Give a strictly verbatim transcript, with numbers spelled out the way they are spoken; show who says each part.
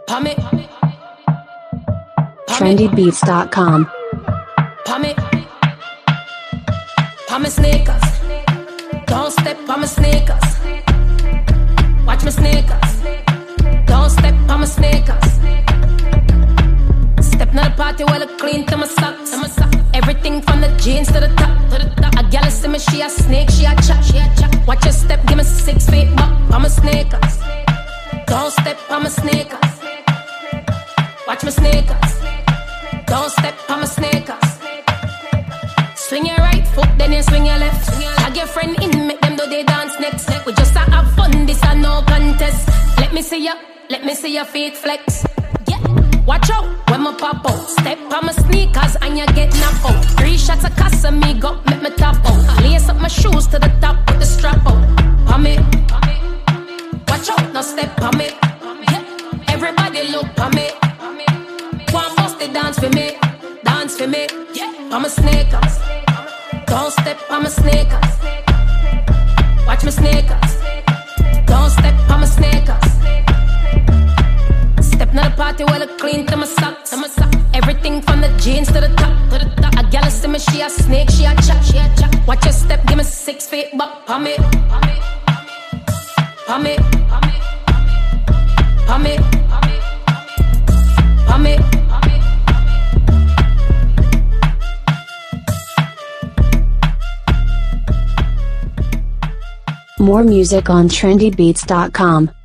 Speaker 1: Pump it.
Speaker 2: trendy beats dot com.
Speaker 1: Pump it. Pump my sneakers. Don't step on my sneakers. Watch my sneakers. Don't step on my sneakers. Step to the party while I clean to my socks. Everything from the jeans to the top. To the top. A gal see me, she a snake, she a chop, she a chop. Watch your step, give me six feet back on my sneakers. Don't step on my sneakers. Watch my sneakers. Don't step on my sneakers. Swing your right foot, then you swing your left. Tag your friend in, make them do they dance next. We just a have fun, this a no contest. Let me see ya, let me see your feet flex. Yeah, watch out when my pop out. Step on my sneakers and you get knocked out. Three shots of Casamigo, make me top out. Lace up my shoes to the top with the strap out. Pump it, watch out, now step on me. Yeah, everybody look on me. One bust the dance for me, dance for me. Yeah, on my sneakers. Don't step on my sneakers. Watch my sneakers. Don't step on my sneakers. Step to the party while I clean to my socks. Everything from the jeans to the top. To the top. A gal see me, she a snake, she a chop, she a chop. Watch your step, give me six feet back. Pump it, pump it, pump it, pump it.
Speaker 2: More music on trendy beats dot com.